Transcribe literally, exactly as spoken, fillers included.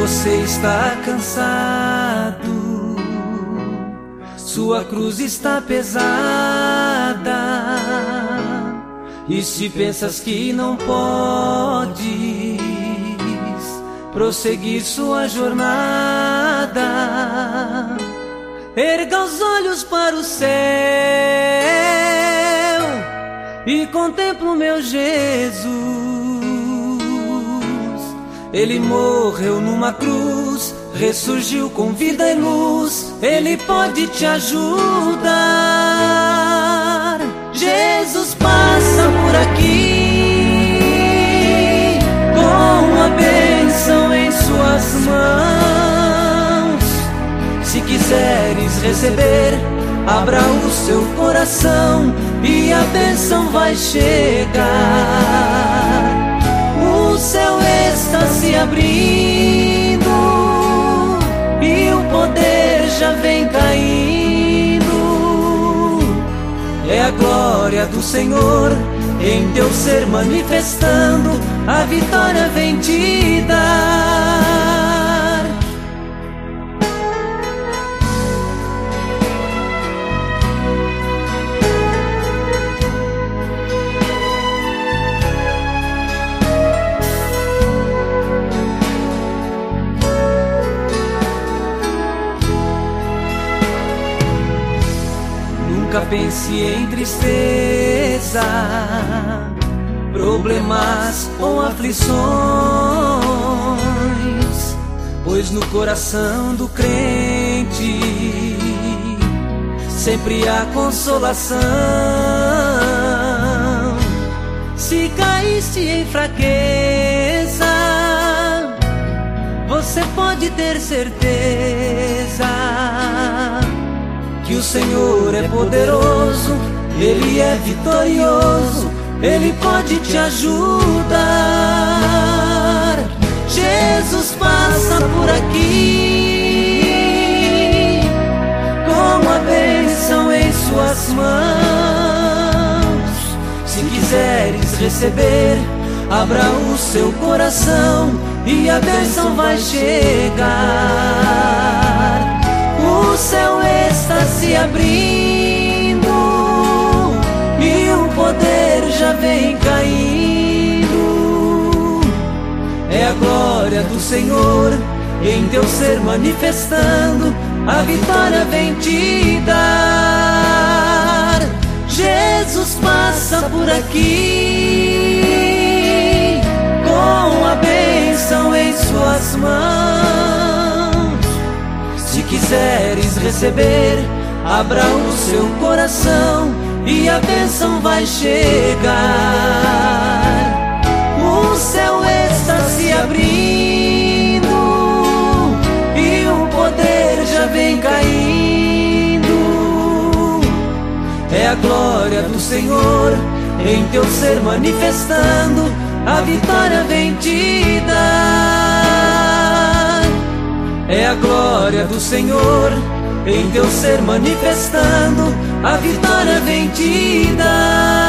você está cansado, sua cruz está pesada, e se pensas que não podes prosseguir sua jornada, erga os olhos para o céu e contempla o meu Jesus. Ele morreu numa cruz, ressurgiu com vida e luz, Ele pode te ajudar. Jesus passa por aqui com a bênção em suas mãos. Se quiseres receber, abra o seu coração e a bênção vai chegar. O céu está se abrindo e o poder já vem caindo. É a glória do Senhor em teu ser manifestando, a vitória vem te dar. Nunca pense em tristeza, problemas ou aflições, pois no coração do crente sempre há consolação. Se caíste em fraqueza, você pode ter certeza que o Senhor é poderoso, Ele é vitorioso, Ele pode te ajudar. Jesus passa por aqui com a bênção em suas mãos. Se quiseres receber, abra o seu coração e a bênção vai chegar. O céu está se abrindo e o poder já vem caindo. É a glória do Senhor em teu ser manifestando, a vitória vem te dar. Jesus passa por aqui com a bênção em suas mãos. Se quiseres receber, abra o seu coração e a bênção vai chegar. O céu está se abrindo e o poder já vem caindo. É a glória do Senhor em teu ser manifestando, a vitória vem te dar. É a glória do Senhor em teu ser manifestando, a vitória vem te dar.